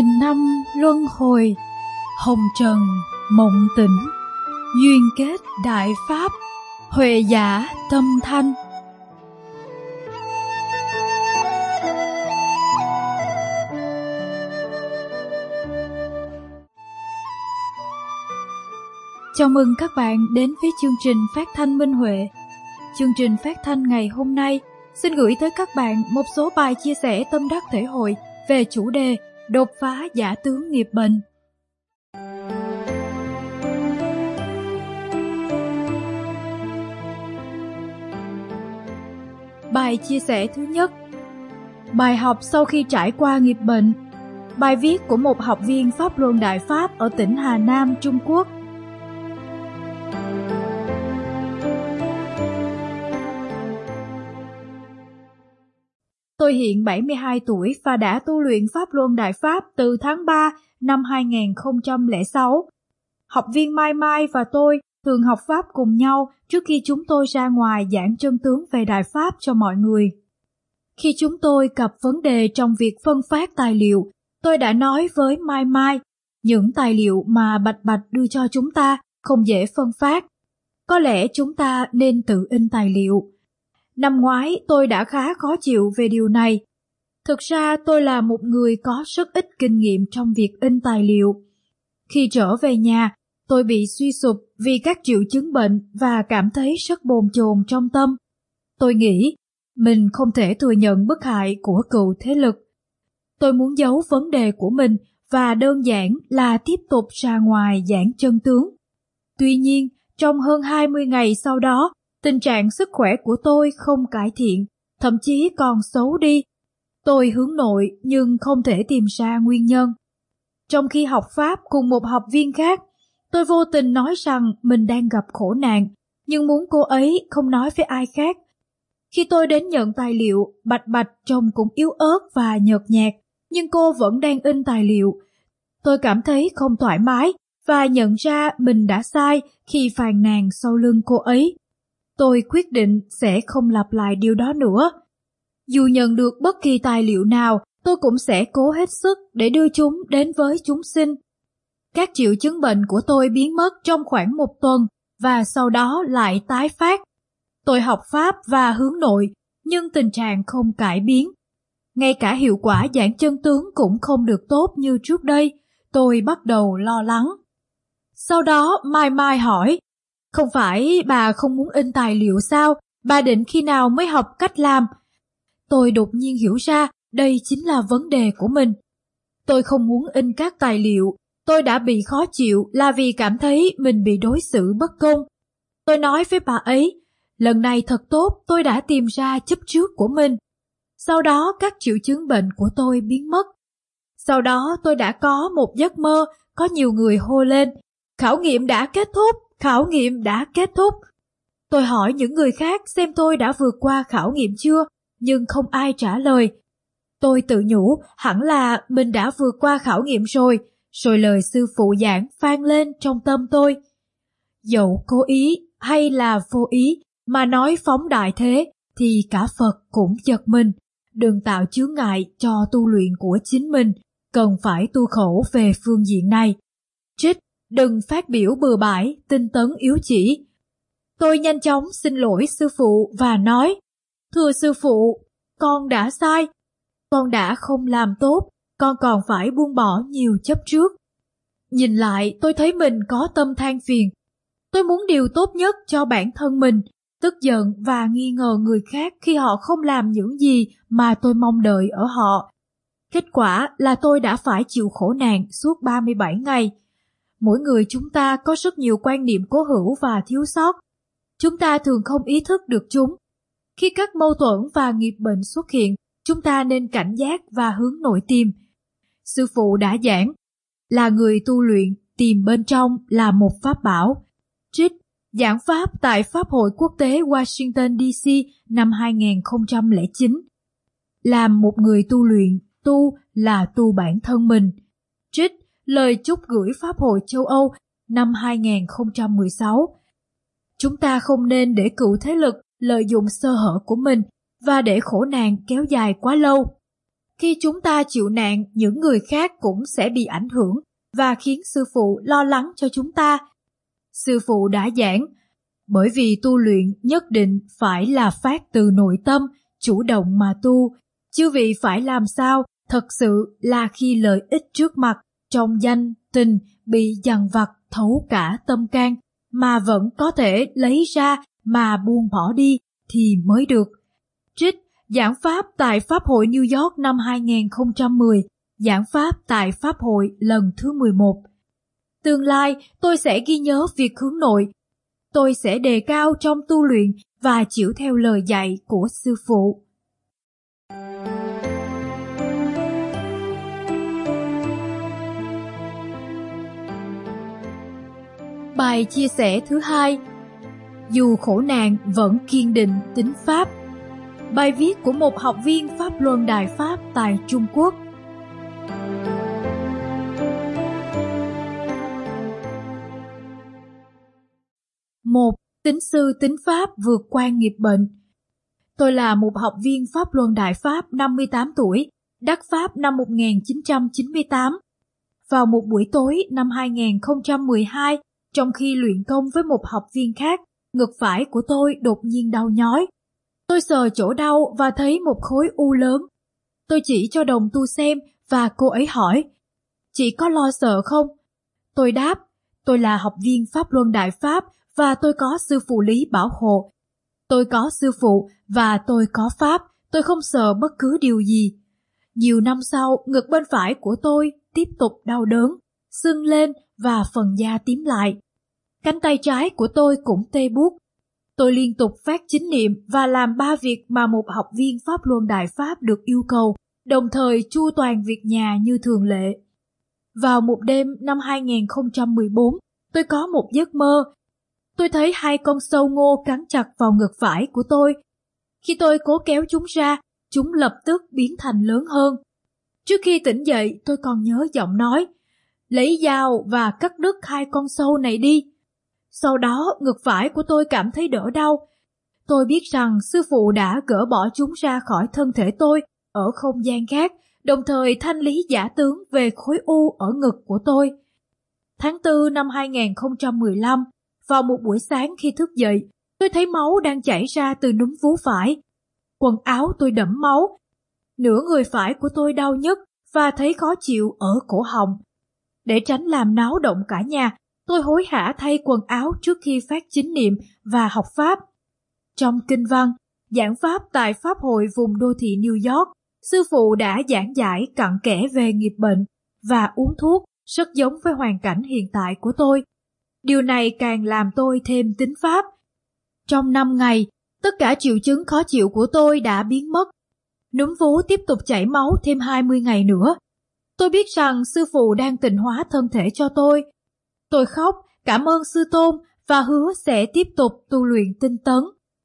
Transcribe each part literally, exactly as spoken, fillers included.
Nghìn năm luân hồi, hồng trần mộng tỉnh, duyên kết đại pháp, huệ giả tâm thanh. Chào mừng các bạn đến với chương trình phát thanh Minh Huệ. Chương trình phát thanh ngày hôm nay xin gửi tới các bạn một số bài chia sẻ tâm đắc thể hội về chủ đề đột phá giả tướng nghiệp bệnh. Bài chia sẻ thứ nhất: bài học sau khi trải qua nghiệp bệnh. Bài viết của một học viên Pháp Luân Đại Pháp ở tỉnh Hà Nam, Trung Quốc. Tôi hiện bảy mươi hai tuổi và đã tu luyện Pháp Luân Đại Pháp từ tháng ba năm hai nghìn không trăm lẻ sáu. Học viên Mai Mai và tôi thường học Pháp cùng nhau trước khi chúng tôi ra ngoài giảng chân tướng về Đại Pháp cho mọi người. Khi chúng tôi gặp vấn đề trong việc phân phát tài liệu, tôi đã nói với Mai Mai, những tài liệu mà Bạch Bạch đưa cho chúng ta không dễ phân phát. Có lẽ chúng ta nên tự in tài liệu. Năm ngoái tôi đã khá khó chịu về điều này. Thực ra tôi là một người có rất ít kinh nghiệm trong việc in tài liệu. Khi trở về nhà, tôi bị suy sụp vì các triệu chứng bệnh và cảm thấy rất bồn chồn trong tâm. Tôi nghĩ mình không thể thừa nhận bức hại của cựu thế lực. Tôi muốn giấu vấn đề của mình và đơn giản là tiếp tục ra ngoài giảng chân tướng. Tuy nhiên, trong hơn hai mươi ngày sau đó, tình trạng sức khỏe của tôi không cải thiện, thậm chí còn xấu đi. Tôi hướng nội nhưng không thể tìm ra nguyên nhân. Trong khi học Pháp cùng một học viên khác, tôi vô tình nói rằng mình đang gặp khổ nạn, nhưng muốn cô ấy không nói với ai khác. Khi tôi đến nhận tài liệu, Bạch Bạch trông cũng yếu ớt và nhợt nhạt, nhưng cô vẫn đang in tài liệu. Tôi cảm thấy không thoải mái và nhận ra mình đã sai khi phàn nàn sau lưng cô ấy. Tôi quyết định sẽ không lặp lại điều đó nữa. Dù nhận được bất kỳ tài liệu nào, tôi cũng sẽ cố hết sức để đưa chúng đến với chúng sinh. Các triệu chứng bệnh của tôi biến mất trong khoảng một tuần và sau đó lại tái phát. Tôi học Pháp và hướng nội, nhưng tình trạng không cải biến. Ngay cả hiệu quả giảng chân tướng cũng không được tốt như trước đây. Tôi bắt đầu lo lắng. Sau đó Mai Mai hỏi, không phải bà không muốn in tài liệu sao? Bà định khi nào mới học cách làm? Tôi đột nhiên hiểu ra đây chính là vấn đề của mình. Tôi không muốn in các tài liệu. Tôi đã bị khó chịu là vì cảm thấy mình bị đối xử bất công. Tôi nói với bà ấy, lần này thật tốt tôi đã tìm ra chấp trước của mình. Sau đó các triệu chứng bệnh của tôi biến mất. Sau đó tôi đã có một giấc mơ, có nhiều người hô lên, khảo nghiệm đã kết thúc, khảo nghiệm đã kết thúc. Tôi hỏi những người khác xem tôi đã vượt qua khảo nghiệm chưa, nhưng không ai trả lời. Tôi tự nhủ hẳn là mình đã vượt qua khảo nghiệm rồi, rồi lời sư phụ giảng vang lên trong tâm tôi. Dẫu cố ý hay là vô ý mà nói phóng đại thế, thì cả Phật cũng giật mình. Đừng tạo chướng ngại cho tu luyện của chính mình, cần phải tu khổ về phương diện này. Trích, đừng phát biểu bừa bãi, tinh tấn yếu chỉ. Tôi nhanh chóng xin lỗi sư phụ và nói, thưa sư phụ, con đã sai. Con đã không làm tốt, con còn phải buông bỏ nhiều chấp trước. Nhìn lại tôi thấy mình có tâm than phiền. Tôi muốn điều tốt nhất cho bản thân mình, tức giận và nghi ngờ người khác khi họ không làm những gì mà tôi mong đợi ở họ. Kết quả là tôi đã phải chịu khổ nạn suốt ba mươi bảy ngày. Mỗi người chúng ta có rất nhiều quan niệm cố hữu và thiếu sót. Chúng ta thường không ý thức được chúng. Khi các mâu thuẫn và nghiệp bệnh xuất hiện, chúng ta nên cảnh giác và hướng nội tìm. Sư phụ đã giảng, là người tu luyện, tìm bên trong là một pháp bảo. Trích, giảng pháp tại Pháp hội Quốc tế Washington đê xê năm hai nghìn không trăm lẻ chín. Làm một người tu luyện, tu là tu bản thân mình. Trích, lời chúc gửi Pháp hội châu Âu năm hai nghìn không trăm mười sáu. Chúng ta không nên để cựu thế lực lợi dụng sơ hở của mình và để khổ nạn kéo dài quá lâu. Khi chúng ta chịu nạn, những người khác cũng sẽ bị ảnh hưởng và khiến sư phụ lo lắng cho chúng ta. Sư phụ đã giảng, bởi vì tu luyện nhất định phải là phát từ nội tâm, chủ động mà tu. Chư vị phải làm sao thật sự là khi lợi ích trước mặt, trong danh, tình, bị dằn vặt thấu cả tâm can, mà vẫn có thể lấy ra mà buông bỏ đi thì mới được. Trích giảng pháp tại Pháp hội New York năm hai không một không, giảng pháp tại Pháp hội lần thứ mười một. Tương lai tôi sẽ ghi nhớ việc hướng nội. Tôi sẽ đề cao trong tu luyện và chịu theo lời dạy của sư phụ. Bài chia sẻ thứ hai: dù khổ nạn vẫn kiên định tín pháp. Bài viết của một học viên Pháp Luân Đại Pháp tại Trung Quốc. một. Tín sư tín pháp vượt qua nghiệp bệnh. Tôi là một học viên Pháp Luân Đại Pháp năm mươi tám tuổi, đắc Pháp năm một nghìn chín trăm chín mươi tám. Vào một buổi tối năm hai không một hai, trong khi luyện công với một học viên khác, ngực phải của tôi đột nhiên đau nhói. Tôi sờ chỗ đau và thấy một khối u lớn. Tôi chỉ cho đồng tu xem và cô ấy hỏi, chị có lo sợ không? Tôi đáp, tôi là học viên Pháp Luân Đại Pháp và tôi có sư phụ Lý bảo hộ. Tôi có sư phụ và tôi có Pháp, tôi không sợ bất cứ điều gì. Nhiều năm sau, ngực bên phải của tôi tiếp tục đau đớn, sưng lên và phần da tím lại. Cánh tay trái của tôi cũng tê buốt. Tôi liên tục phát chính niệm và làm ba việc mà một học viên Pháp Luân Đại Pháp được yêu cầu, đồng thời chu toàn việc nhà như thường lệ. Vào một đêm năm hai không một bốn, tôi có một giấc mơ. Tôi thấy hai con sâu ngô cắn chặt vào ngực phải của tôi. Khi tôi cố kéo chúng ra, chúng lập tức biến thành lớn hơn. Trước khi tỉnh dậy, tôi còn nhớ giọng nói, lấy dao và cắt đứt hai con sâu này đi. Sau đó, ngực phải của tôi cảm thấy đỡ đau. Tôi biết rằng sư phụ đã gỡ bỏ chúng ra khỏi thân thể tôi ở không gian khác, đồng thời thanh lý giả tướng về khối u ở ngực của tôi. Tháng tư năm hai không một lăm, vào một buổi sáng khi thức dậy, tôi thấy máu đang chảy ra từ núm vú phải. Quần áo tôi đẫm máu. Nửa người phải của tôi đau nhức và thấy khó chịu ở cổ họng. Để tránh làm náo động cả nhà, tôi hối hả thay quần áo trước khi phát chính niệm và học Pháp. Trong kinh văn, giảng Pháp tại Pháp hội vùng đô thị New York, sư phụ đã giảng giải cặn kẽ về nghiệp bệnh và uống thuốc rất giống với hoàn cảnh hiện tại của tôi. Điều này càng làm tôi thêm tín Pháp. Trong năm ngày, tất cả triệu chứng khó chịu của tôi đã biến mất. Núm vú tiếp tục chảy máu thêm hai mươi ngày nữa. Tôi biết rằng sư phụ đang tịnh hóa thân thể cho tôi. Tôi khóc, cảm ơn sư tôn và hứa sẽ tiếp tục tu luyện tinh tấn.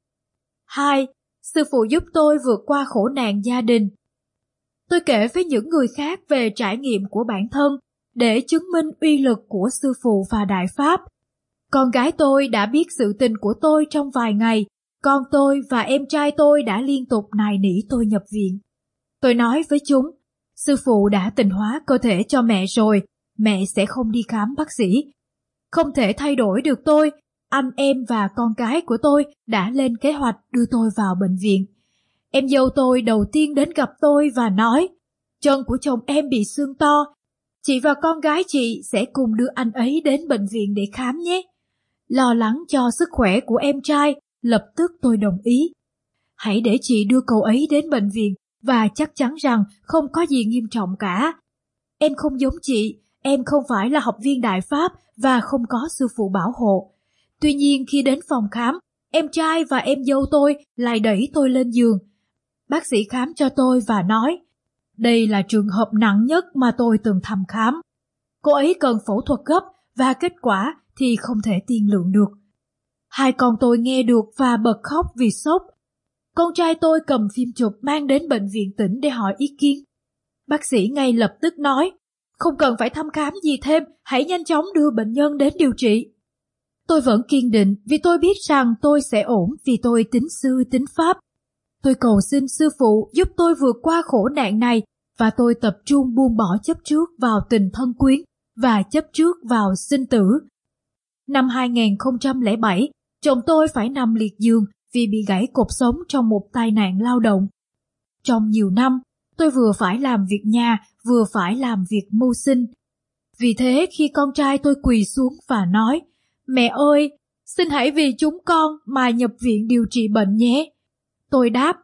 hai. Sư phụ giúp tôi vượt qua khổ nạn gia đình. Tôi kể với những người khác về trải nghiệm của bản thân để chứng minh uy lực của sư phụ và Đại Pháp. Con gái tôi đã biết sự tình của tôi trong vài ngày. Con tôi và em trai tôi đã liên tục nài nỉ tôi nhập viện. Tôi nói với chúng, sư phụ đã tịnh hóa cơ thể cho mẹ rồi, mẹ sẽ không đi khám bác sĩ. Không thể thay đổi được tôi, anh em và con cái của tôi đã lên kế hoạch đưa tôi vào bệnh viện. Em dâu tôi đầu tiên đến gặp tôi và nói, chân của chồng em bị xương to, chị và con gái chị sẽ cùng đưa anh ấy đến bệnh viện để khám nhé. Lo lắng cho sức khỏe của em trai, lập tức tôi đồng ý. Hãy để chị đưa cậu ấy đến bệnh viện và chắc chắn rằng không có gì nghiêm trọng cả. Em không giống chị, em không phải là học viên Đại Pháp và không có sư phụ bảo hộ. Tuy nhiên khi đến phòng khám, em trai và em dâu tôi lại đẩy tôi lên giường. Bác sĩ khám cho tôi và nói, đây là trường hợp nặng nhất mà tôi từng thăm khám. Cô ấy cần phẫu thuật gấp và kết quả thì không thể tiên lượng được. Hai con tôi nghe được và bật khóc vì sốc. Con trai tôi cầm phim chụp mang đến bệnh viện tỉnh để hỏi ý kiến. Bác sĩ ngay lập tức nói, không cần phải thăm khám gì thêm, hãy nhanh chóng đưa bệnh nhân đến điều trị. Tôi vẫn kiên định vì tôi biết rằng tôi sẽ ổn vì tôi tín sư tín Pháp. Tôi cầu xin sư phụ giúp tôi vượt qua khổ nạn này và tôi tập trung buông bỏ chấp trước vào tình thân quyến và chấp trước vào sinh tử. Năm hai không không bảy, chồng tôi phải nằm liệt giường vì bị gãy cột sống trong một tai nạn lao động. Trong nhiều năm, tôi vừa phải làm việc nhà, vừa phải làm việc mưu sinh. Vì thế khi con trai tôi quỳ xuống và nói, "Mẹ ơi, xin hãy vì chúng con mà nhập viện điều trị bệnh nhé." Tôi đáp,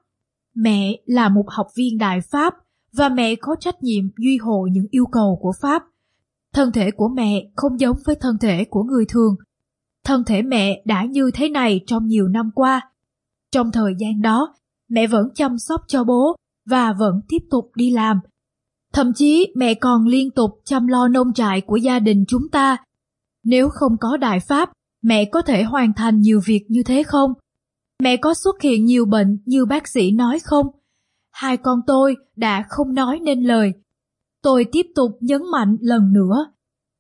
mẹ là một học viên Đại Pháp và mẹ có trách nhiệm duy hộ những yêu cầu của Pháp. Thân thể của mẹ không giống với thân thể của người thường. Thân thể mẹ đã như thế này trong nhiều năm qua. Trong thời gian đó, mẹ vẫn chăm sóc cho bố và vẫn tiếp tục đi làm. Thậm chí mẹ còn liên tục chăm lo nông trại của gia đình chúng ta. Nếu không có Đại Pháp, mẹ có thể hoàn thành nhiều việc như thế không? Mẹ có xuất hiện nhiều bệnh như bác sĩ nói không? Hai con tôi đã không nói nên lời. Tôi tiếp tục nhấn mạnh lần nữa.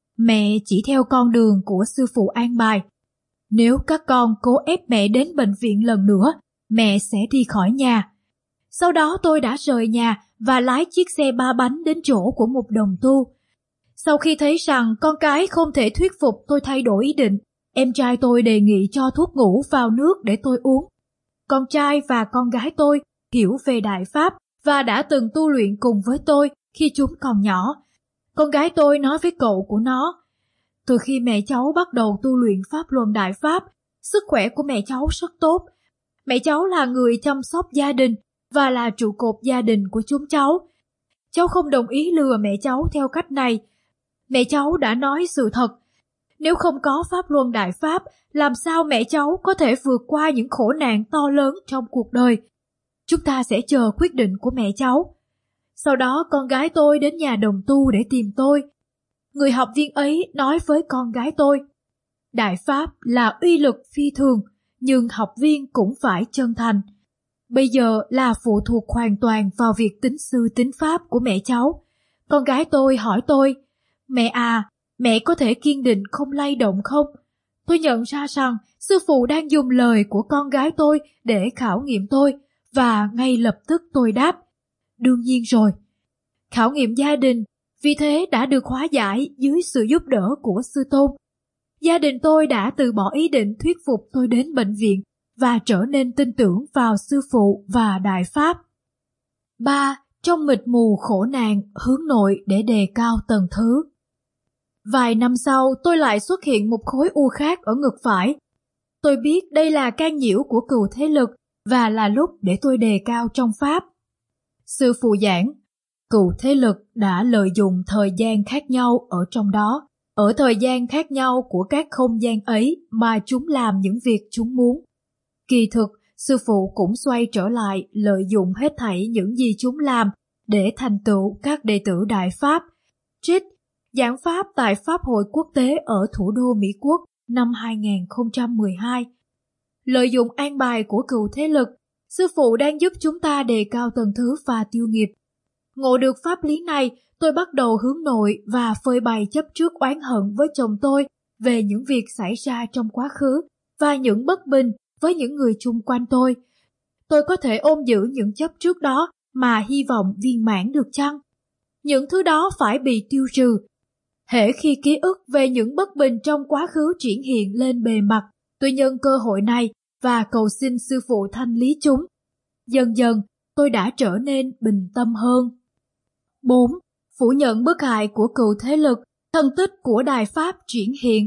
Mẹ chỉ theo con đường của sư phụ an bài. Nếu các con cố ép mẹ đến bệnh viện lần nữa, mẹ sẽ đi khỏi nhà. Sau đó tôi đã rời nhà và lái chiếc xe ba bánh đến chỗ của một đồng tu. Sau khi thấy rằng con cái không thể thuyết phục tôi thay đổi ý định, em trai tôi đề nghị cho thuốc ngủ vào nước để tôi uống. Con trai và con gái tôi hiểu về Đại Pháp và đã từng tu luyện cùng với tôi khi chúng còn nhỏ. Con gái tôi nói với cậu của nó, từ khi mẹ cháu bắt đầu tu luyện Pháp Luân Đại Pháp, sức khỏe của mẹ cháu rất tốt. Mẹ cháu là người chăm sóc gia đình và là trụ cột gia đình của chúng cháu. Cháu không đồng ý lừa mẹ cháu theo cách này. Mẹ cháu đã nói sự thật. Nếu không có Pháp Luân Đại Pháp, làm sao mẹ cháu có thể vượt qua những khổ nạn to lớn trong cuộc đời? Chúng ta sẽ chờ quyết định của mẹ cháu. Sau đó con gái tôi đến nhà đồng tu để tìm tôi. Người học viên ấy nói với con gái tôi, Đại Pháp là uy lực phi thường, nhưng học viên cũng phải chân thành. Bây giờ là phụ thuộc hoàn toàn vào việc tín sư tín Pháp của mẹ cháu. Con gái tôi hỏi tôi, mẹ à, mẹ có thể kiên định không lay động không? Tôi nhận ra rằng sư phụ đang dùng lời của con gái tôi để khảo nghiệm tôi, và ngay lập tức tôi đáp, đương nhiên rồi. Khảo nghiệm gia đình vì thế đã được hóa giải dưới sự giúp đỡ của sư tôn. Gia đình tôi đã từ bỏ ý định thuyết phục tôi đến bệnh viện và trở nên tin tưởng vào sư phụ và Đại Pháp. ba. Trong mịt mù khổ nạn, hướng nội để đề cao tầng thứ. Vài năm sau, tôi lại xuất hiện một khối u khác ở ngực phải. Tôi biết đây là can nhiễu của cừu thế lực và là lúc để tôi đề cao trong Pháp. Sư phụ giảng, cừu thế lực đã lợi dụng thời gian khác nhau ở trong đó, ở thời gian khác nhau của các không gian ấy mà chúng làm những việc chúng muốn. Kỳ thực, sư phụ cũng xoay trở lại lợi dụng hết thảy những gì chúng làm để thành tựu các đệ tử Đại Pháp. Trích, giảng Pháp tại Pháp hội quốc tế ở thủ đô Mỹ Quốc năm hai không một hai. Lợi dụng an bài của cừu thế lực, sư phụ đang giúp chúng ta đề cao tầng thứ và tiêu nghiệp. Ngộ được pháp lý này, tôi bắt đầu hướng nội và phơi bày chấp trước oán hận với chồng tôi về những việc xảy ra trong quá khứ và những bất bình với những người chung quanh tôi. Tôi có thể ôm giữ những chấp trước đó mà hy vọng viên mãn được chăng? Những thứ đó phải bị tiêu trừ. Hễ khi ký ức về những bất bình trong quá khứ triển hiện lên bề mặt, tôi nhân cơ hội này và cầu xin sư phụ thanh lý chúng. Dần dần, tôi đã trở nên bình tâm hơn. bốn. Phủ nhận bức hại của cừu thế lực, thân tích của Đại Pháp triển hiện.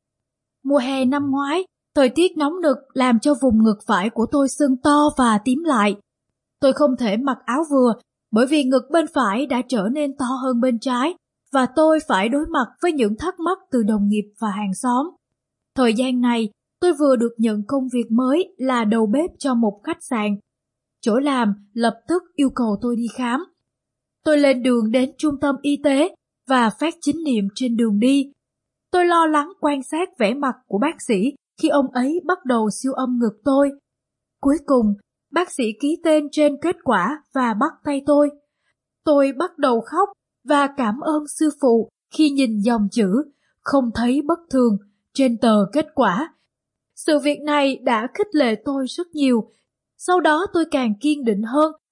Mùa hè năm ngoái, thời tiết nóng nực làm cho vùng ngực phải của tôi sưng to và tím lại. Tôi không thể mặc áo vừa bởi vì ngực bên phải đã trở nên to hơn bên trái và tôi phải đối mặt với những thắc mắc từ đồng nghiệp và hàng xóm. Thời gian này, tôi vừa được nhận công việc mới là đầu bếp cho một khách sạn. Chỗ làm lập tức yêu cầu tôi đi khám. Tôi lên đường đến trung tâm y tế và phát chính niệm trên đường đi. Tôi lo lắng quan sát vẻ mặt của bác sĩ khi ông ấy bắt đầu siêu âm ngực tôi. Cuối cùng, bác sĩ ký tên trên kết quả và bắt tay tôi. Tôi bắt đầu khóc và cảm ơn sư phụ khi nhìn dòng chữ không thấy bất thường trên tờ kết quả. Sự việc này đã khích lệ tôi rất nhiều. Sau đó tôi càng kiên định hơn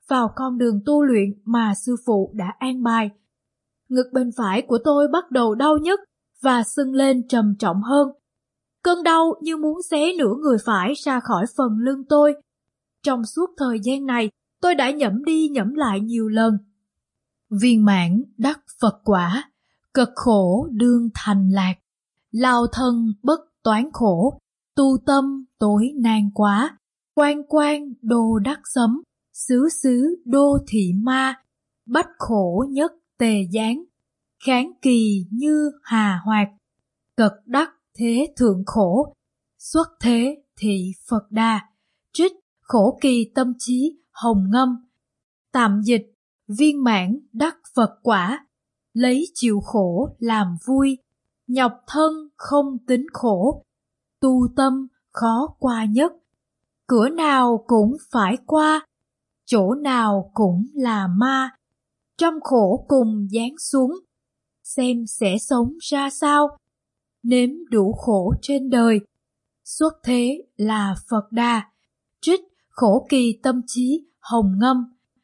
vào con đường tu luyện mà sư phụ đã an bài. Ngực bên phải của tôi bắt đầu đau nhức và sưng lên trầm trọng hơn. Cơn đau như muốn xé nửa người phải ra khỏi phần lưng tôi. Trong suốt thời gian này, tôi đã nhẩm đi nhẩm lại nhiều lần. Viên mãn đắc Phật quả, cực khổ đương thành lạc, lao thân bất toán khổ, tu tâm tối nan quá, quan quan đô đắc sấm, xứ xứ đô thị ma, bách khổ nhất tề giáng, kháng kỳ như hà hoạt, cực đắc thế thượng khổ, xuất thế thị Phật đà, trích khổ kỳ tâm trí hồng ngâm. Tạm dịch, viên mãn đắc Phật quả, lấy chịu khổ làm vui, nhọc thân không tính khổ, tu tâm khó qua nhất, cửa nào cũng phải qua, chỗ nào cũng là ma, trăm khổ cùng giáng xuống, xem sẽ sống ra sao, nếm đủ khổ trên đời, xuất thế là Phật đà, trích khổ kỳ tâm trí hồng ngâm.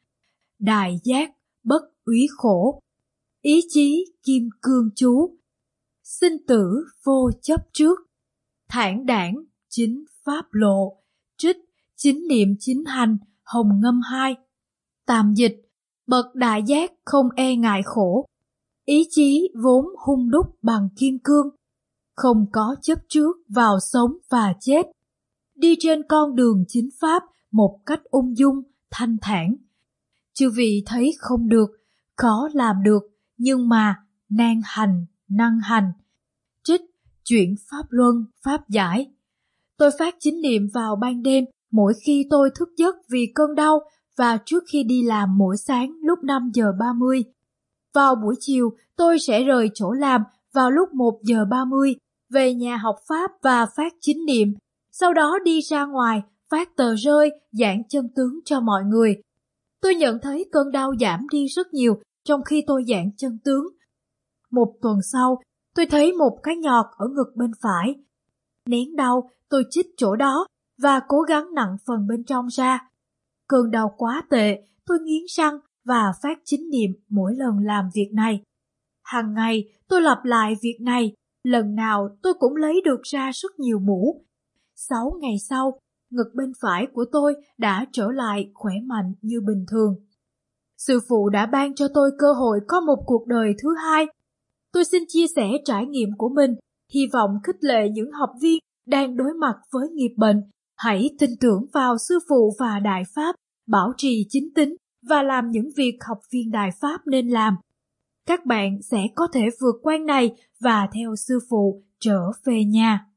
Đại giác bất úy khổ, ý chí kim cương chú, sinh tử vô chấp trước, thản đãng chính pháp lộ, trích chính niệm chính hành hồng ngâm hai. Tạm dịch, bậc đại giác không e ngại khổ, ý chí vốn hung đúc bằng kim cương, không có chấp trước vào sống và chết, đi trên con đường chính pháp một cách ung dung, thanh thản. Chư vị thấy không được, khó làm được, nhưng mà nan hành, năng hành. Trích chuyển pháp luân, pháp giải. Tôi phát chính niệm vào ban đêm mỗi khi tôi thức giấc vì cơn đau và trước khi đi làm mỗi sáng lúc năm giờ ba mươi. Vào buổi chiều, tôi sẽ rời chỗ làm vào lúc một giờ ba mươi, về nhà học pháp và phát chính niệm, sau đó đi ra ngoài phát tờ rơi giảng chân tướng cho mọi người. Tôi nhận thấy cơn đau giảm đi rất nhiều trong khi tôi giảng chân tướng. Một tuần sau, tôi thấy một cái nhọt ở ngực bên phải. Nén đau, tôi chích chỗ đó và cố gắng nặn phần bên trong ra. Cơn đau quá tệ, tôi nghiến răng và phát chính niệm mỗi lần làm việc này. Hàng ngày, tôi lặp lại việc này, lần nào tôi cũng lấy được ra rất nhiều mũ. Sáu ngày sau, ngực bên phải của tôi đã trở lại khỏe mạnh như bình thường. Sư phụ đã ban cho tôi cơ hội có một cuộc đời thứ hai. Tôi xin chia sẻ trải nghiệm của mình, hy vọng khích lệ những học viên đang đối mặt với nghiệp bệnh. Hãy tin tưởng vào Sư phụ và Đại Pháp, bảo trì chính tín và làm những việc học viên Đại Pháp nên làm. Các bạn sẽ có thể vượt qua này và theo Sư phụ trở về nhà.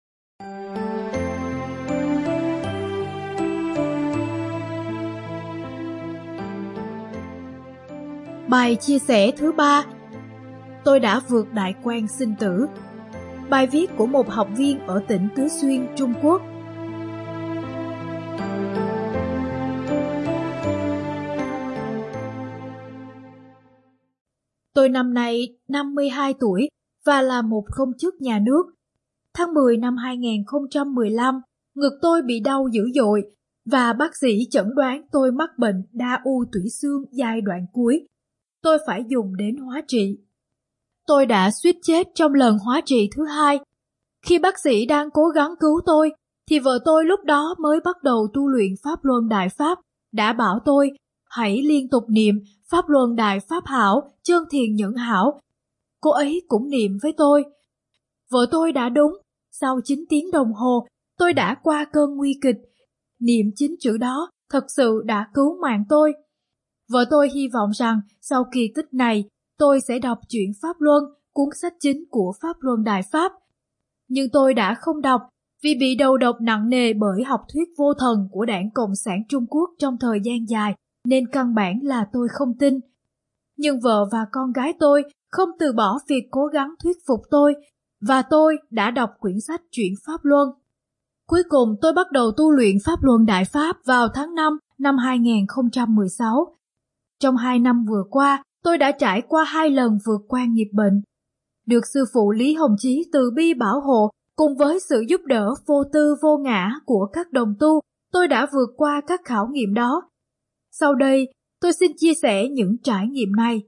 Bài chia sẻ thứ ba, tôi đã vượt đại quan sinh tử. Bài viết của một học viên ở tỉnh Tứ Xuyên, Trung Quốc. Tôi năm nay năm mươi hai tuổi và là một công chức nhà nước. Tháng mười năm hai nghìn không trăm mười lăm, ngực tôi bị đau dữ dội và bác sĩ chẩn đoán tôi mắc bệnh đa u tủy xương giai đoạn cuối. Tôi phải dùng đến hóa trị. Tôi đã suýt chết trong lần hóa trị thứ hai. Khi bác sĩ đang cố gắng cứu tôi, thì vợ tôi lúc đó mới bắt đầu tu luyện Pháp Luân Đại Pháp, đã bảo tôi hãy liên tục niệm Pháp Luân Đại Pháp Hảo, Chân Thiền Nhẫn Hảo. Cô ấy cũng niệm với tôi. Vợ tôi đã đúng, sau chín tiếng đồng hồ, tôi đã qua cơn nguy kịch. Niệm chín chữ đó thật sự đã cứu mạng tôi. Vợ tôi hy vọng rằng sau kỳ tích này, tôi sẽ đọc truyện Pháp Luân, cuốn sách chính của Pháp Luân Đại Pháp. Nhưng tôi đã không đọc vì bị đầu độc nặng nề bởi học thuyết vô thần của Đảng Cộng sản Trung Quốc trong thời gian dài, nên căn bản là tôi không tin. Nhưng vợ và con gái tôi không từ bỏ việc cố gắng thuyết phục tôi, và tôi đã đọc quyển sách Truyện Pháp Luân. Cuối cùng tôi bắt đầu tu luyện Pháp Luân Đại Pháp vào tháng năm năm hai nghìn không trăm mười sáu. Trong hai năm vừa qua, tôi đã trải qua hai lần vượt qua nghiệp bệnh. Được sư phụ Lý Hồng Chí từ bi bảo hộ, cùng với sự giúp đỡ vô tư vô ngã của các đồng tu, tôi đã vượt qua các khảo nghiệm đó. Sau đây, tôi xin chia sẻ những trải nghiệm này.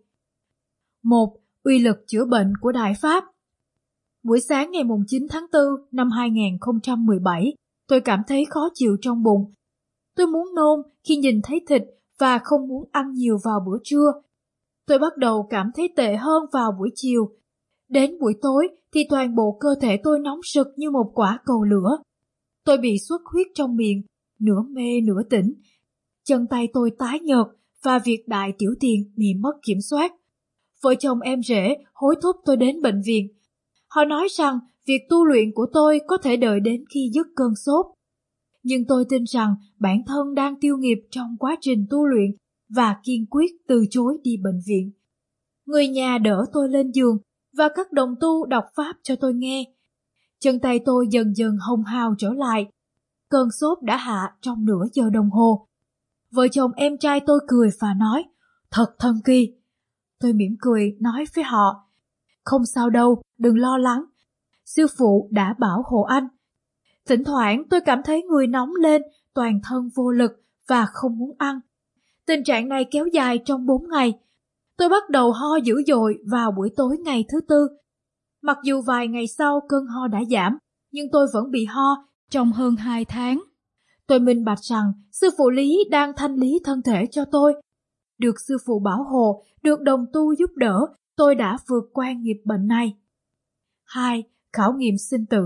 một. Uy lực chữa bệnh của Đại Pháp. Buổi sáng ngày chín tháng tư năm hai nghìn không trăm mười bảy, tôi cảm thấy khó chịu trong bụng. Tôi muốn nôn khi nhìn thấy thịt và không muốn ăn nhiều vào bữa trưa. Tôi bắt đầu cảm thấy tệ hơn vào buổi chiều. Đến buổi tối thì toàn bộ cơ thể tôi nóng sực như một quả cầu lửa. Tôi bị xuất huyết trong miệng, nửa mê nửa tỉnh. Chân tay tôi tái nhợt và việc đại tiểu tiện bị mất kiểm soát. Vợ chồng em rể hối thúc tôi đến bệnh viện. Họ nói rằng việc tu luyện của tôi có thể đợi đến khi dứt cơn sốt. Nhưng tôi tin rằng bản thân đang tiêu nghiệp trong quá trình tu luyện và kiên quyết từ chối đi bệnh viện. Người nhà đỡ tôi lên giường và các đồng tu đọc pháp cho tôi nghe. Chân tay tôi dần dần hồng hào trở lại. Cơn sốt đã hạ trong nửa giờ đồng hồ. Vợ chồng em trai tôi cười và nói, thật thần kỳ. Tôi mỉm cười nói với họ, không sao đâu, đừng lo lắng. Sư phụ đã bảo hộ anh. Thỉnh thoảng tôi cảm thấy người nóng lên, toàn thân vô lực và không muốn ăn. Tình trạng này kéo dài trong bốn ngày. Tôi bắt đầu ho dữ dội vào buổi tối ngày thứ tư. Mặc dù vài ngày sau cơn ho đã giảm, nhưng tôi vẫn bị ho trong hơn hai tháng. Tôi minh bạch rằng sư phụ Lý đang thanh lý thân thể cho tôi. Được sư phụ bảo hộ, được đồng tu giúp đỡ, tôi đã vượt qua nghiệp bệnh này. hai. Khảo nghiệm sinh tử.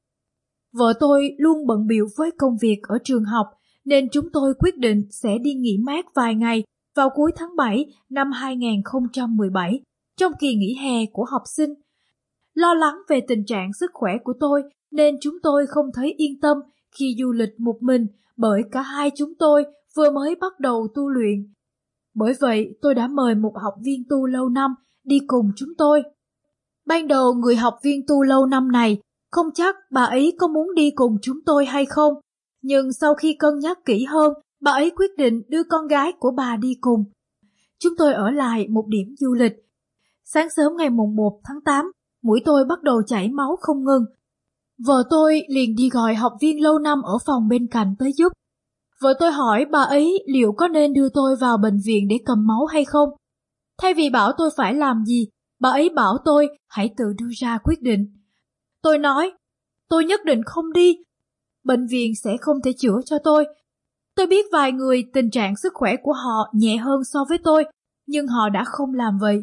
Vợ tôi luôn bận bịu với công việc ở trường học, nên chúng tôi quyết định sẽ đi nghỉ mát vài ngày vào cuối tháng bảy năm hai nghìn không trăm mười bảy, trong kỳ nghỉ hè của học sinh. Lo lắng về tình trạng sức khỏe của tôi nên chúng tôi không thấy yên tâm khi du lịch một mình, bởi cả hai chúng tôi vừa mới bắt đầu tu luyện. Bởi vậy tôi đã mời một học viên tu lâu năm đi cùng chúng tôi. Ban đầu người học viên tu lâu năm này không chắc bà ấy có muốn đi cùng chúng tôi hay không, nhưng sau khi cân nhắc kỹ hơn, bà ấy quyết định đưa con gái của bà đi cùng. Chúng tôi ở lại một điểm du lịch. Sáng sớm ngày mùng một tháng tám, mũi tôi bắt đầu chảy máu không ngừng. Vợ tôi liền đi gọi học viên lâu năm ở phòng bên cạnh tới giúp. Vợ tôi hỏi bà ấy liệu có nên đưa tôi vào bệnh viện để cầm máu hay không. Thay vì bảo tôi phải làm gì, bà ấy bảo tôi hãy tự đưa ra quyết định. Tôi nói, tôi nhất định không đi. Bệnh viện sẽ không thể chữa cho tôi. Tôi biết vài người tình trạng sức khỏe của họ nhẹ hơn so với tôi, nhưng họ đã không làm vậy.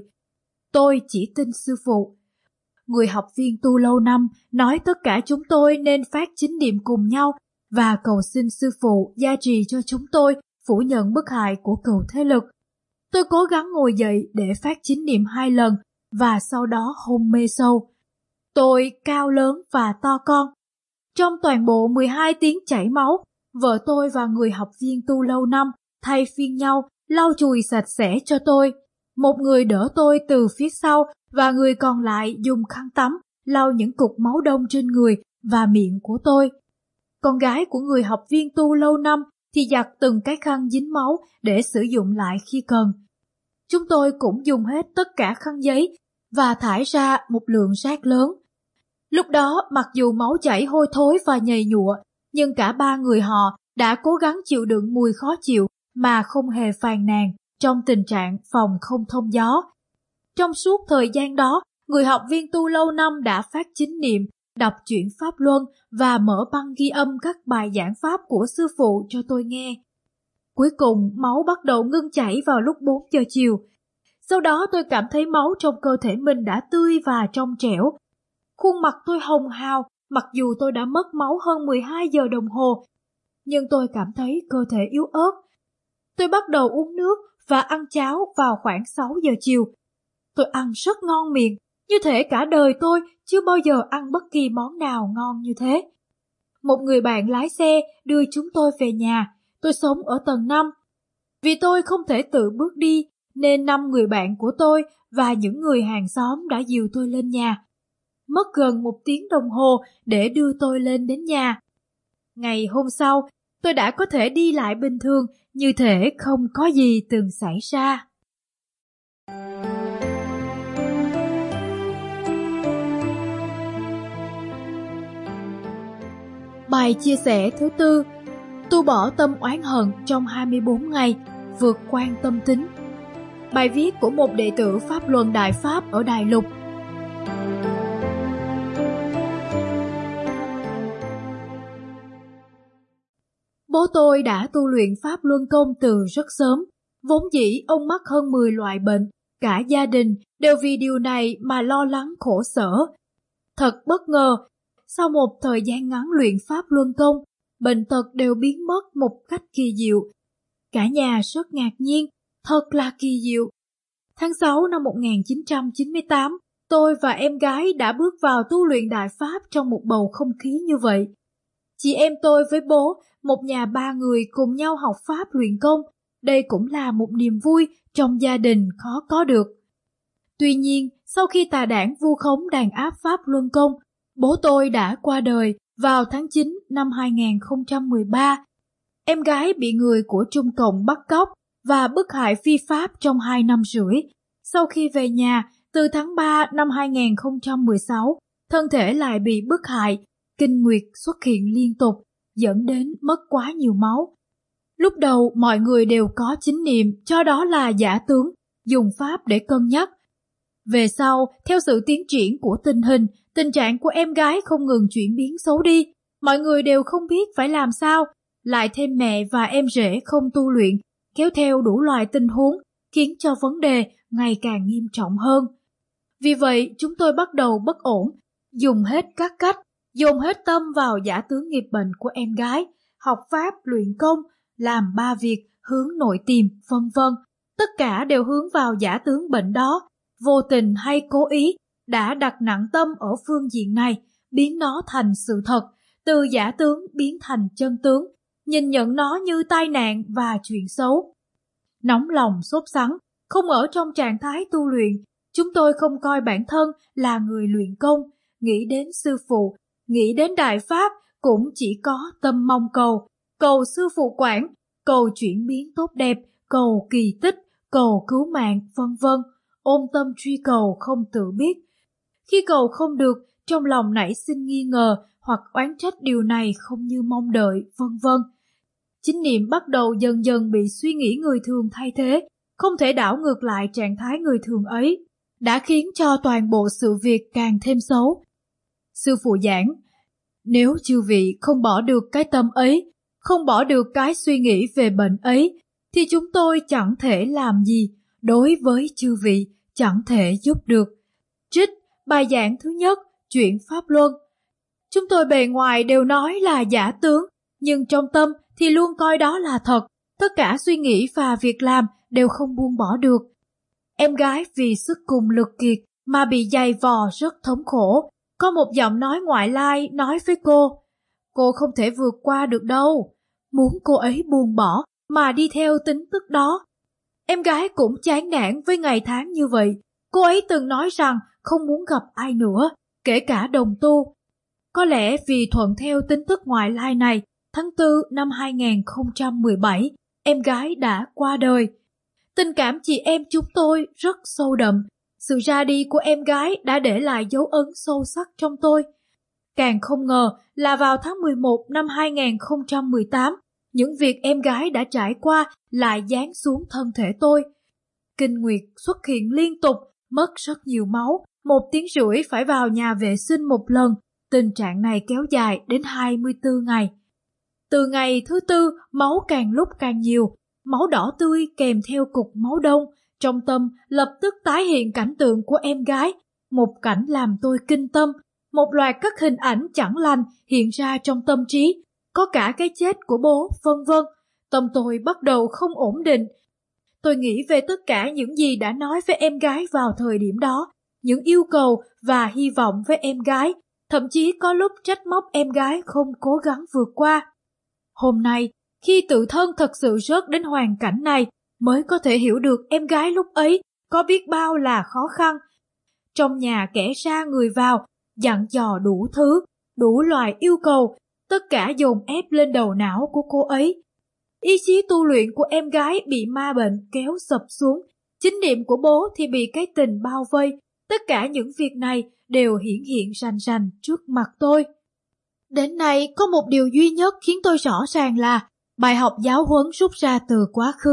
Tôi chỉ tin sư phụ. Người học viên tu lâu năm nói tất cả chúng tôi nên phát chính niệm cùng nhau và cầu xin sư phụ gia trì cho chúng tôi phủ nhận bức hại của cừu thế lực. Tôi cố gắng ngồi dậy để phát chính niệm hai lần và sau đó hôn mê sâu. Tôi cao lớn và to con. Trong toàn bộ mười hai tiếng chảy máu, vợ tôi và người học viên tu lâu năm thay phiên nhau lau chùi sạch sẽ cho tôi. Một người đỡ tôi từ phía sau và người còn lại dùng khăn tắm lau những cục máu đông trên người và miệng của tôi. Con gái của người học viên tu lâu năm thì giặt từng cái khăn dính máu để sử dụng lại khi cần. Chúng tôi cũng dùng hết tất cả khăn giấy và thải ra một lượng rác lớn. Lúc đó mặc dù máu chảy hôi thối và nhầy nhụa, nhưng cả ba người họ đã cố gắng chịu đựng mùi khó chịu mà không hề phàn nàn trong tình trạng phòng không thông gió. Trong suốt thời gian đó, người học viên tu lâu năm đã phát chính niệm, đọc truyện Pháp Luân và mở băng ghi âm các bài giảng Pháp của sư phụ cho tôi nghe. Cuối cùng, máu bắt đầu ngưng chảy vào lúc bốn giờ chiều. Sau đó tôi cảm thấy máu trong cơ thể mình đã tươi và trong trẻo. Khuôn mặt tôi hồng hào, mặc dù tôi đã mất máu hơn mười hai giờ đồng hồ, nhưng tôi cảm thấy cơ thể yếu ớt. Tôi bắt đầu uống nước và ăn cháo vào khoảng sáu giờ chiều. Tôi ăn rất ngon miệng, như thể cả đời tôi chưa bao giờ ăn bất kỳ món nào ngon như thế. Một người bạn lái xe đưa chúng tôi về nhà. Tôi sống ở tầng năm. Vì tôi không thể tự bước đi, nên năm người bạn của tôi và những người hàng xóm đã dìu tôi lên nhà. Mất gần một tiếng đồng hồ để đưa tôi lên đến nhà. Ngày hôm sau, tôi đã có thể đi lại bình thường, như thể không có gì từng xảy ra. Bài chia sẻ thứ tư: tu bỏ tâm oán hận trong hai mươi bốn ngày vượt quan tâm tính. Bài viết của một đệ tử Pháp Luân Đại Pháp ở Đại Lục. Bố tôi đã tu luyện Pháp Luân Công từ rất sớm. Vốn dĩ ông mắc hơn mười loại bệnh, cả gia đình đều vì điều này mà lo lắng khổ sở. Thật bất ngờ, sau một thời gian ngắn luyện Pháp Luân Công, bệnh tật đều biến mất một cách kỳ diệu. Cả nhà rất ngạc nhiên, thật là kỳ diệu. Tháng sáu năm một nghìn chín trăm chín mươi tám, tôi và em gái đã bước vào tu luyện Đại Pháp trong một bầu không khí như vậy. Chị em tôi với bố, một nhà ba người cùng nhau học Pháp luyện công, đây cũng là một niềm vui trong gia đình khó có được. Tuy nhiên, sau khi tà đảng vu khống đàn áp Pháp Luân Công, bố tôi đã qua đời vào tháng chín năm hai nghìn không trăm mười ba. Em gái bị người của Trung Cộng bắt cóc và bức hại phi pháp trong hai năm rưỡi. Sau khi về nhà, từ tháng ba năm hai nghìn không trăm mười sáu, thân thể lại bị bức hại, kinh nguyệt xuất hiện liên tục, dẫn đến mất quá nhiều máu. Lúc đầu mọi người đều có chính niệm cho đó là giả tướng, dùng pháp để cân nhắc. Về sau, theo sự tiến triển của tình hình, tình trạng của em gái không ngừng chuyển biến xấu đi. Mọi người đều không biết phải làm sao, lại thêm mẹ và em rể không tu luyện, kéo theo đủ loại tình huống, khiến cho vấn đề ngày càng nghiêm trọng hơn. Vì vậy, chúng tôi bắt đầu bất ổn, dùng hết các cách, dồn hết tâm vào giả tướng nghiệp bệnh của em gái, học pháp, luyện công, làm ba việc, hướng nội tìm, vân vân. Tất cả đều hướng vào giả tướng bệnh đó, vô tình hay cố ý, đã đặt nặng tâm ở phương diện này, biến nó thành sự thật, từ giả tướng biến thành chân tướng, nhìn nhận nó như tai nạn và chuyện xấu. Nóng lòng sốt sắng, không ở trong trạng thái tu luyện, chúng tôi không coi bản thân là người luyện công, nghĩ đến sư phụ, nghĩ đến Đại Pháp cũng chỉ có tâm mong cầu, cầu sư phụ quản, cầu chuyển biến tốt đẹp, cầu kỳ tích, cầu cứu mạng, vân vân, ôm tâm truy cầu không tự biết. Khi cầu không được, trong lòng nảy sinh nghi ngờ hoặc oán trách điều này không như mong đợi, vân vân. Chính niệm bắt đầu dần dần bị suy nghĩ người thường thay thế, không thể đảo ngược lại trạng thái người thường ấy, đã khiến cho toàn bộ sự việc càng thêm xấu. Sư phụ giảng, nếu chư vị không bỏ được cái tâm ấy, không bỏ được cái suy nghĩ về bệnh ấy, thì chúng tôi chẳng thể làm gì, đối với chư vị chẳng thể giúp được. Trích bài giảng thứ nhất, chuyện Pháp Luân. Chúng tôi bề ngoài đều nói là giả tướng, nhưng trong tâm thì luôn coi đó là thật, tất cả suy nghĩ và việc làm đều không buông bỏ được. Em gái vì sức cùng lực kiệt mà bị dày vò rất thống khổ. Có một giọng nói ngoại lai nói với cô, cô không thể vượt qua được đâu, muốn cô ấy buông bỏ mà đi theo tính tức đó. Em gái cũng chán nản với ngày tháng như vậy, cô ấy từng nói rằng không muốn gặp ai nữa, kể cả đồng tu. Có lẽ vì thuận theo tính tức ngoại lai này, tháng tư năm hai nghìn không trăm mười bảy, em gái đã qua đời. Tình cảm chị em chúng tôi rất sâu đậm. Sự ra đi của em gái đã để lại dấu ấn sâu sắc trong tôi. Càng không ngờ là vào tháng mười một năm hai nghìn không trăm mười tám, những việc em gái đã trải qua lại giáng xuống thân thể tôi. Kinh nguyệt xuất hiện liên tục, mất rất nhiều máu, một tiếng rưỡi phải vào nhà vệ sinh một lần. Tình trạng này kéo dài đến hai mươi tư ngày. Từ ngày thứ tư, máu càng lúc càng nhiều, máu đỏ tươi kèm theo cục máu đông. Trong tâm lập tức tái hiện cảnh tượng của em gái, một cảnh làm tôi kinh tâm, một loạt các hình ảnh chẳng lành hiện ra trong tâm trí, có cả cái chết của bố, vân vân. Tâm tôi bắt đầu không ổn định. Tôi nghĩ về tất cả những gì đã nói với em gái vào thời điểm đó, những yêu cầu và hy vọng với em gái, thậm chí có lúc trách móc em gái không cố gắng vượt qua. Hôm nay, khi tự thân thật sự rớt đến hoàn cảnh này, mới có thể hiểu được em gái lúc ấy có biết bao là khó khăn. Trong nhà kẻ ra người vào, dặn dò đủ thứ, đủ loại yêu cầu, tất cả dồn ép lên đầu não của cô ấy. Ý chí tu luyện của em gái bị ma bệnh kéo sập xuống, chính niệm của bố thì bị cái tình bao vây. Tất cả những việc này đều hiển hiện rành rành trước mặt tôi. Đến nay có một điều duy nhất khiến tôi rõ ràng là bài học giáo huấn rút ra từ quá khứ,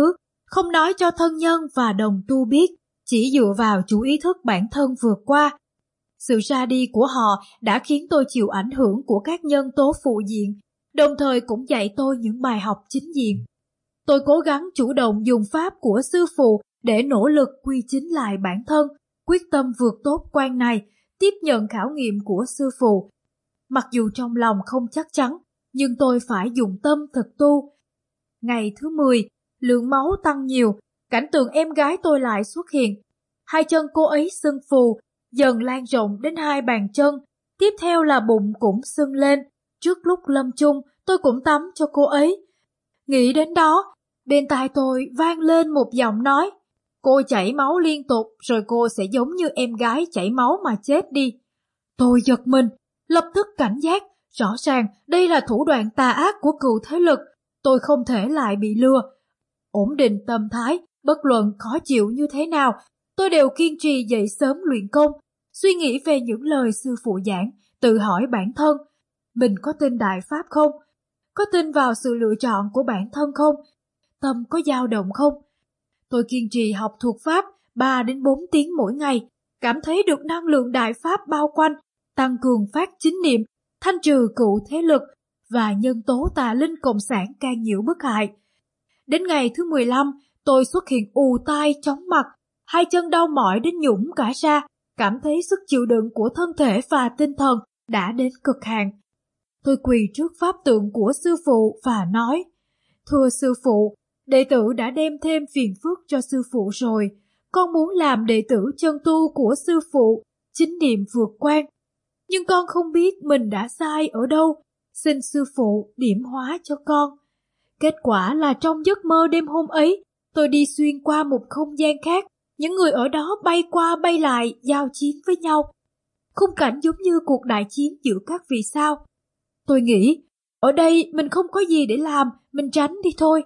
không nói cho thân nhân và đồng tu biết, chỉ dựa vào chủ ý thức bản thân vượt qua. Sự ra đi của họ đã khiến tôi chịu ảnh hưởng của các nhân tố phụ diện, đồng thời cũng dạy tôi những bài học chính diện. Tôi cố gắng chủ động dùng pháp của sư phụ để nỗ lực quy chính lại bản thân, quyết tâm vượt tốt quan này, tiếp nhận khảo nghiệm của sư phụ. Mặc dù trong lòng không chắc chắn, nhưng tôi phải dùng tâm thực tu. Ngày thứ mười, lượng máu tăng nhiều, cảnh tượng em gái tôi lại xuất hiện. Hai chân cô ấy sưng phù, dần lan rộng đến hai bàn chân, tiếp theo là bụng cũng sưng lên. Trước lúc lâm chung, tôi cũng tắm cho cô ấy. Nghĩ đến đó, bên tai tôi vang lên một giọng nói, cô chảy máu liên tục rồi cô sẽ giống như em gái chảy máu mà chết đi. Tôi giật mình, lập tức cảnh giác, rõ ràng đây là thủ đoạn tà ác của cựu thế lực, tôi không thể lại bị lừa. Ổn định tâm thái, bất luận khó chịu như thế nào, tôi đều kiên trì dậy sớm luyện công, suy nghĩ về những lời sư phụ giảng, tự hỏi bản thân, mình có tin Đại Pháp không? Có tin vào sự lựa chọn của bản thân không? Tâm có dao động không? Tôi kiên trì học thuộc Pháp ba đến bốn tiếng mỗi ngày, cảm thấy được năng lượng Đại Pháp bao quanh, tăng cường phát chính niệm, thanh trừ cựu thế lực và nhân tố tà linh cộng sản can nhiễu bức hại. Đến ngày thứ mười lăm, tôi xuất hiện ù tai chóng mặt, hai chân đau mỏi đến nhũng cả ra, cảm thấy sức chịu đựng của thân thể và tinh thần đã đến cực hạn. Tôi quỳ trước pháp tượng của sư phụ và nói, thưa sư phụ, đệ tử đã đem thêm phiền phức cho sư phụ rồi, con muốn làm đệ tử chân tu của sư phụ, chính niệm vượt quan. Nhưng con không biết mình đã sai ở đâu, xin sư phụ điểm hóa cho con. Kết quả là trong giấc mơ đêm hôm ấy, tôi đi xuyên qua một không gian khác, những người ở đó bay qua bay lại, giao chiến với nhau. Khung cảnh giống như cuộc đại chiến giữa các vì sao. Tôi nghĩ, ở đây mình không có gì để làm, mình tránh đi thôi.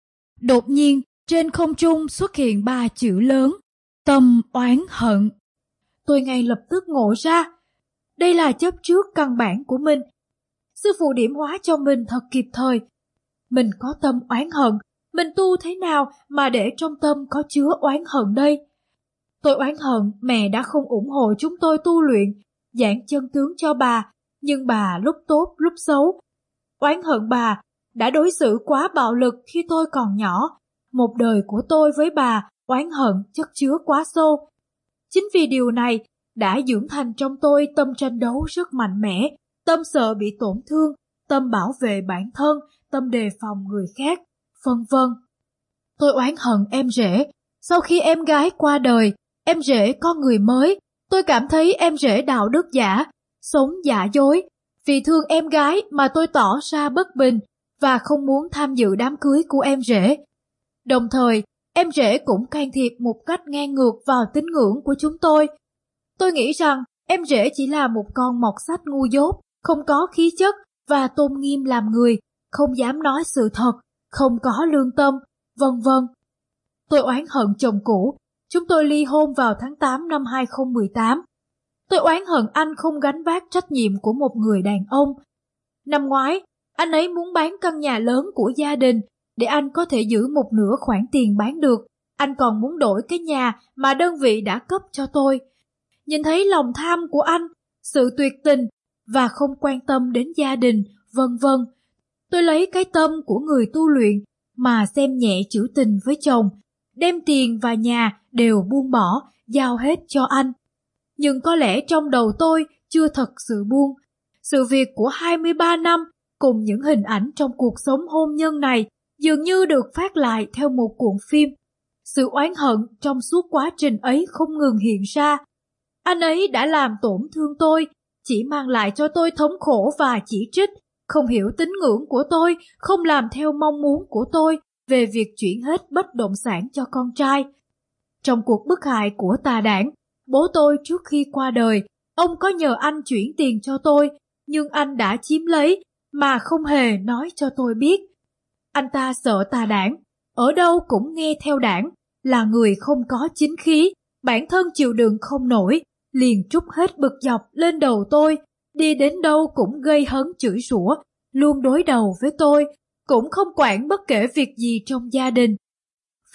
Đột nhiên, trên không trung xuất hiện ba chữ lớn, tâm oán hận. Tôi ngay lập tức ngộ ra, đây là chấp trước căn bản của mình. Sư phụ điểm hóa cho mình thật kịp thời. Mình có tâm oán hận, mình tu thế nào mà để trong tâm có chứa oán hận đây? Tôi oán hận mẹ đã không ủng hộ chúng tôi tu luyện, giảng chân tướng cho bà, nhưng bà lúc tốt lúc xấu. Oán hận bà đã đối xử quá bạo lực khi tôi còn nhỏ. Một đời của tôi với bà oán hận chất chứa quá sâu. Chính vì điều này đã dưỡng thành trong tôi tâm tranh đấu rất mạnh mẽ, tâm sợ bị tổn thương, tâm bảo vệ bản thân, tâm đề phòng người khác, vân vân. Tôi oán hận em rể. Sau khi em gái qua đời, em rể có người mới. Tôi cảm thấy em rể đạo đức giả, sống giả dối. Vì thương em gái mà tôi tỏ ra bất bình và không muốn tham dự đám cưới của em rể. Đồng thời, em rể cũng can thiệp một cách ngang ngược vào tín ngưỡng của chúng tôi. Tôi nghĩ rằng em rể chỉ là một con mọt sách ngu dốt, không có khí chất và tôn nghiêm làm người, không dám nói sự thật, không có lương tâm, vân vân. Tôi oán hận chồng cũ. Chúng tôi ly hôn vào tháng tám năm hai không một tám. Tôi oán hận anh không gánh vác trách nhiệm của một người đàn ông. Năm ngoái, anh ấy muốn bán căn nhà lớn của gia đình để anh có thể giữ một nửa khoản tiền bán được. Anh còn muốn đổi cái nhà mà đơn vị đã cấp cho tôi. Nhìn thấy lòng tham của anh, sự tuyệt tình và không quan tâm đến gia đình, vân vân. Tôi lấy cái tâm của người tu luyện mà xem nhẹ chữ tình với chồng, đem tiền và nhà đều buông bỏ, giao hết cho anh. Nhưng có lẽ trong đầu tôi chưa thật sự buông. Sự việc của hai mươi ba năm cùng những hình ảnh trong cuộc sống hôn nhân này dường như được phát lại theo một cuộn phim. Sự oán hận trong suốt quá trình ấy không ngừng hiện ra. Anh ấy đã làm tổn thương tôi, chỉ mang lại cho tôi thống khổ và chỉ trích, không hiểu tín ngưỡng của tôi, không làm theo mong muốn của tôi về việc chuyển hết bất động sản cho con trai. Trong cuộc bức hại của tà đảng, bố tôi trước khi qua đời, ông có nhờ anh chuyển tiền cho tôi, nhưng anh đã chiếm lấy mà không hề nói cho tôi biết. Anh ta sợ tà đảng, ở đâu cũng nghe theo đảng, là người không có chính khí, bản thân chịu đựng không nổi, liền trút hết bực dọc lên đầu tôi, đi đến đâu cũng gây hấn chửi rủa, luôn đối đầu với tôi, cũng không quản bất kể việc gì trong gia đình.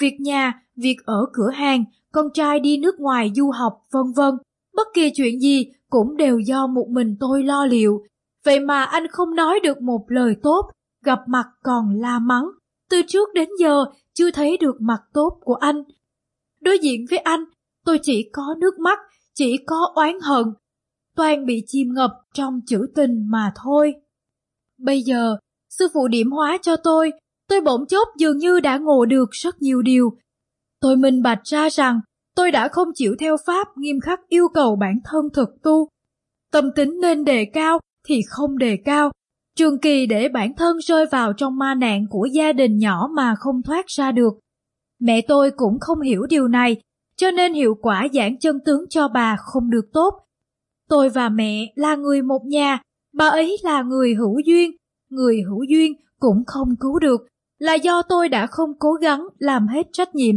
việc nhà, việc ở cửa hàng, con trai đi nước ngoài du học, vân vân. Bất kỳ chuyện gì cũng đều do một mình tôi lo liệu. Vậy mà anh không nói được một lời tốt, gặp mặt còn la mắng. Từ trước đến giờ chưa thấy được mặt tốt của anh. Đối diện với anh, tôi chỉ có nước mắt, chỉ có oán hận. Toàn bị chìm ngập trong chữ tình mà thôi. Bây giờ, sư phụ điểm hóa cho tôi, tôi bỗng chốc dường như đã ngộ được rất nhiều điều. Tôi minh bạch ra rằng tôi đã không chịu theo pháp nghiêm khắc yêu cầu bản thân thực tu. Tâm tính nên đề cao thì không đề cao, trường kỳ để bản thân rơi vào trong ma nạn của gia đình nhỏ mà không thoát ra được. Mẹ tôi cũng không hiểu điều này, cho nên hiệu quả giảng chân tướng cho bà không được tốt. Tôi và mẹ là người một nhà, bà ấy là người hữu duyên, người hữu duyên cũng không cứu được, là do tôi đã không cố gắng làm hết trách nhiệm.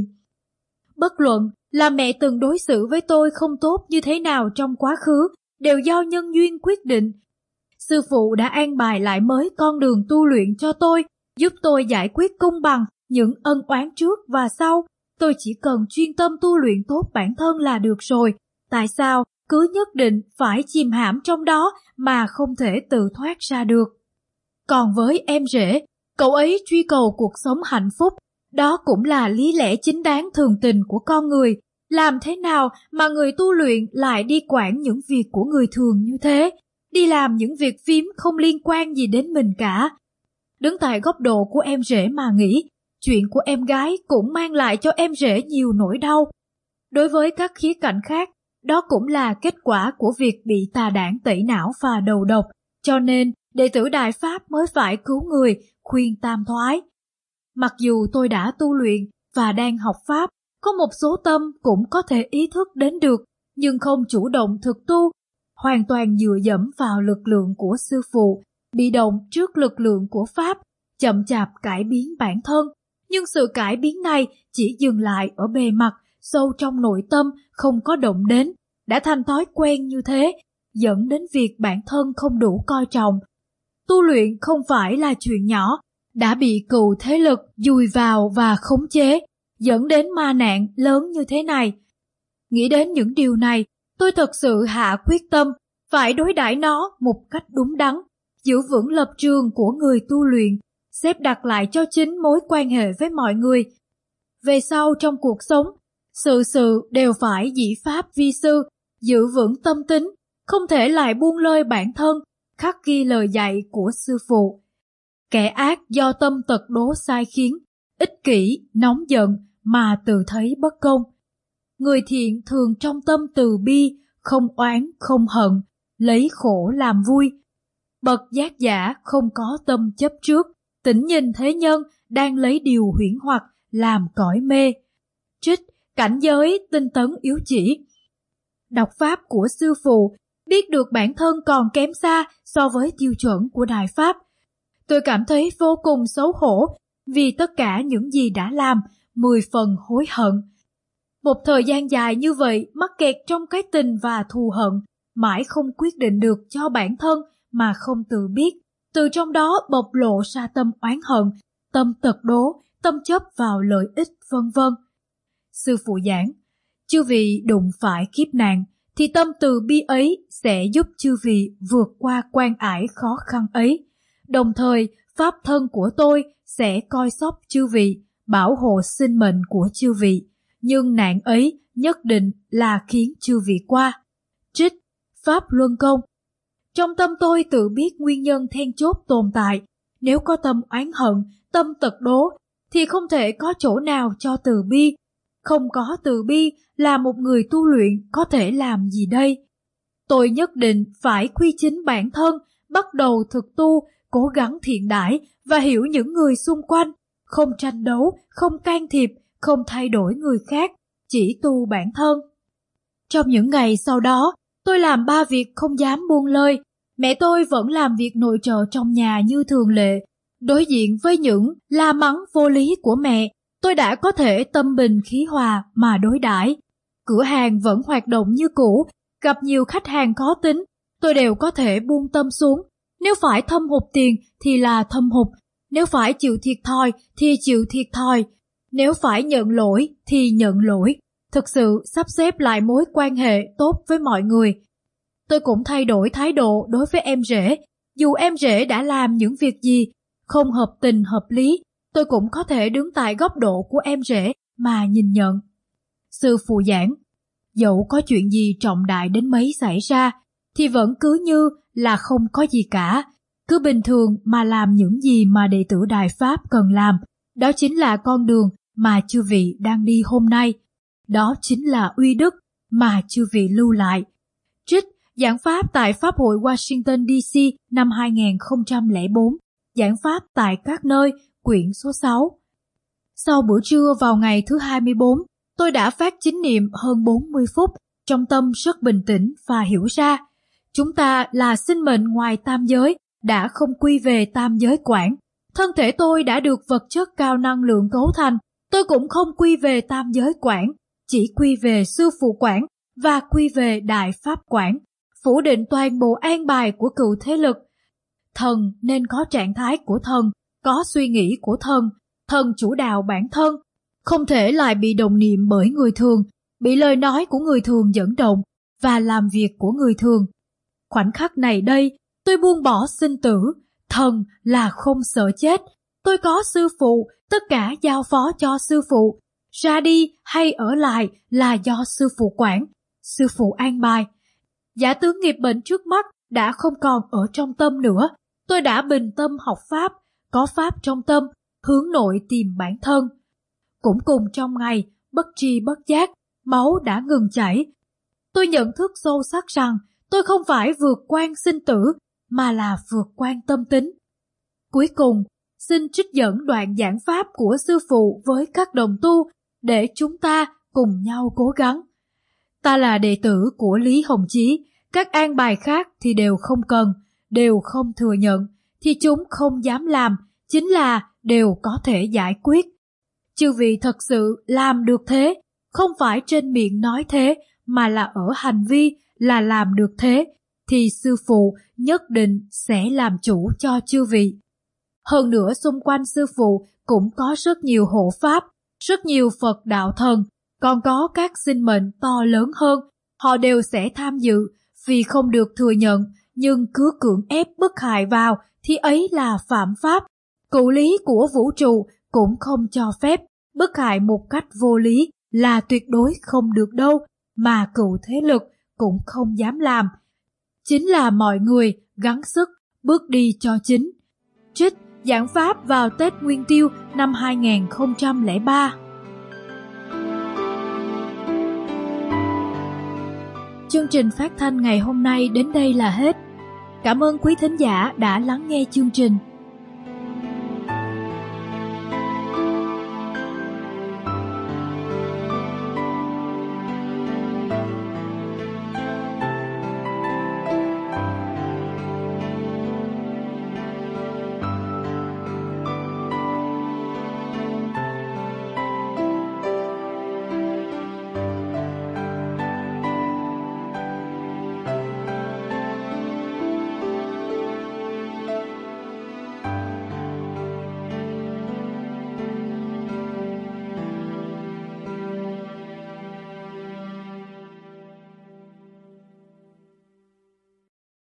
Bất luận là mẹ từng đối xử với tôi không tốt như thế nào trong quá khứ, đều do nhân duyên quyết định. Sư phụ đã an bài lại mới con đường tu luyện cho tôi, giúp tôi giải quyết công bằng những ân oán trước và sau. Tôi chỉ cần chuyên tâm tu luyện tốt bản thân là được rồi. Tại sao cứ nhất định phải chìm hãm trong đó mà không thể tự thoát ra được? Còn với em rể, cậu ấy truy cầu cuộc sống hạnh phúc. Đó cũng là lý lẽ chính đáng thường tình của con người. Làm thế nào mà người tu luyện lại đi quản những việc của người thường như thế? Đi làm những việc phím không liên quan gì đến mình cả. Đứng tại góc độ của em rể mà nghĩ, chuyện của em gái cũng mang lại cho em rể nhiều nỗi đau. Đối với các khía cạnh khác, đó cũng là kết quả của việc bị tà đảng tẩy não và đầu độc. Cho nên, đệ tử Đại Pháp mới phải cứu người, khuyên tam thoái. Mặc dù tôi đã tu luyện và đang học Pháp, có một số tâm cũng có thể ý thức đến được, nhưng không chủ động thực tu, hoàn toàn dựa dẫm vào lực lượng của sư phụ, bị động trước lực lượng của Pháp, chậm chạp cải biến bản thân. Nhưng sự cải biến này chỉ dừng lại ở bề mặt, sâu trong nội tâm, không có động đến, đã thành thói quen như thế, dẫn đến việc bản thân không đủ coi trọng. Tu luyện không phải là chuyện nhỏ, đã bị cừu thế lực dùi vào và khống chế, dẫn đến ma nạn lớn như thế này. Nghĩ đến những điều này, tôi thật sự hạ quyết tâm phải đối đãi nó một cách đúng đắn, giữ vững lập trường của người tu luyện, xếp đặt lại cho chính mối quan hệ với mọi người. Về sau trong cuộc sống, sự sự đều phải dĩ pháp vi sư, giữ vững tâm tính, không thể lại buông lơi bản thân, khắc ghi lời dạy của sư phụ. Kẻ ác do tâm tật đố sai khiến, ích kỷ, nóng giận mà tự thấy bất công. Người thiện thường trong tâm từ bi, không oán, không hận, lấy khổ làm vui. Bậc giác giả không có tâm chấp trước, tỉnh nhìn thế nhân đang lấy điều huyễn hoặc làm cõi mê. Trích cảnh giới tinh tấn yếu chỉ. Đọc pháp của sư phụ, biết được bản thân còn kém xa so với tiêu chuẩn của Đại Pháp. Tôi cảm thấy vô cùng xấu hổ vì tất cả những gì đã làm, mười phần hối hận. Một thời gian dài như vậy mắc kẹt trong cái tình và thù hận, mãi không quyết định được cho bản thân mà không tự biết. Từ trong đó bộc lộ ra tâm oán hận, tâm tật đố, tâm chấp vào lợi ích vân vân. Sư phụ giảng, chư vị đụng phải kiếp nạn, thì tâm từ bi ấy sẽ giúp chư vị vượt qua quan ải khó khăn ấy. Đồng thời, pháp thân của tôi sẽ coi sóc chư vị, bảo hộ sinh mệnh của chư vị. Nhưng nạn ấy nhất định là khiến chư vị qua. Trích Pháp Luân Công. Trong tâm tôi tự biết nguyên nhân then chốt tồn tại. Nếu có tâm oán hận, tâm tật đố, thì không thể có chỗ nào cho từ bi. Không có từ bi là một người tu luyện có thể làm gì đây? Tôi nhất định phải quy chính bản thân, bắt đầu thực tu, cố gắng thiện đãi và hiểu những người xung quanh, không tranh đấu, không can thiệp, không thay đổi người khác, chỉ tu bản thân. Trong những ngày sau đó, tôi làm ba việc không dám buông lơi. Mẹ tôi vẫn làm việc nội trợ trong nhà như thường lệ. Đối diện với những la mắng vô lý của mẹ, tôi đã có thể tâm bình khí hòa mà đối đãi. Cửa hàng vẫn hoạt động như cũ, gặp nhiều khách hàng khó tính, tôi đều có thể buông tâm xuống. Nếu phải thâm hụt tiền thì là thâm hụt, nếu phải chịu thiệt thòi thì chịu thiệt thòi. Nếu phải nhận lỗi thì nhận lỗi, thực sự sắp xếp lại mối quan hệ tốt với mọi người. Tôi cũng thay đổi thái độ đối với em rể. Dù em rể đã làm những việc gì không hợp tình hợp lý, tôi cũng có thể đứng tại góc độ của em rể mà nhìn nhận. Sư phụ giảng, dẫu có chuyện gì trọng đại đến mấy xảy ra, thì vẫn cứ như là không có gì cả. Cứ bình thường mà làm những gì mà đệ tử Đại Pháp cần làm. Đó chính là con đường mà chư vị đang đi hôm nay. Đó chính là uy đức mà chư vị lưu lại. Trích giảng pháp tại Pháp hội Washington đê xê năm hai không không bốn, giảng pháp tại các nơi, quyển số sáu. Sau bữa trưa vào ngày thứ hai mươi bốn, tôi đã phát chánh niệm hơn bốn mươi phút, trong tâm rất bình tĩnh và hiểu ra, chúng ta là sinh mệnh ngoài tam giới, đã không quy về tam giới quản. Thân thể tôi đã được vật chất cao năng lượng cấu thành, tôi cũng không quy về tam giới quản, chỉ quy về sư phụ quản và quy về đại pháp quản, phủ định toàn bộ an bài của cựu thế lực. Thần nên có trạng thái của thần, có suy nghĩ của thần, thần chủ đạo bản thân, không thể lại bị đồng niệm bởi người thường, bị lời nói của người thường dẫn động và làm việc của người thường. Khoảnh khắc này đây, tôi buông bỏ sinh tử, thần là không sợ chết, tôi có sư phụ, tất cả giao phó cho sư phụ, ra đi hay ở lại là do sư phụ quản, sư phụ an bài. Giả tướng nghiệp bệnh trước mắt đã không còn ở trong tâm nữa, tôi đã bình tâm học pháp, có pháp trong tâm, hướng nội tìm bản thân. Cũng cùng trong ngày, bất tri bất giác, máu đã ngừng chảy. Tôi nhận thức sâu sắc rằng tôi không phải vượt qua sinh tử, mà là vượt qua tâm tính. Cuối cùng, xin trích dẫn đoạn giảng pháp của sư phụ với các đồng tu để chúng ta cùng nhau cố gắng. Ta là đệ tử của Lý Hồng Chí, các an bài khác thì đều không cần, đều không thừa nhận, thì chúng không dám làm, chính là đều có thể giải quyết. Chư vị thật sự làm được thế, không phải trên miệng nói thế, mà là ở hành vi là làm được thế, thì sư phụ nhất định sẽ làm chủ cho chư vị. Hơn nữa xung quanh sư phụ cũng có rất nhiều hộ pháp, rất nhiều Phật đạo thần, còn có các sinh mệnh to lớn hơn, họ đều sẽ tham dự, vì không được thừa nhận, nhưng cứ cưỡng ép bức hại vào thì ấy là phạm pháp. Cụ lý của vũ trụ cũng không cho phép, bức hại một cách vô lý là tuyệt đối không được đâu, mà cựu thế lực cũng không dám làm. Chính là mọi người gắng sức bước đi cho chính. Trích giảng pháp vào Tết Nguyên Tiêu năm hai không không ba. Chương trình phát thanh ngày hôm nay đến đây là hết. Cảm ơn quý thính giả đã lắng nghe chương trình.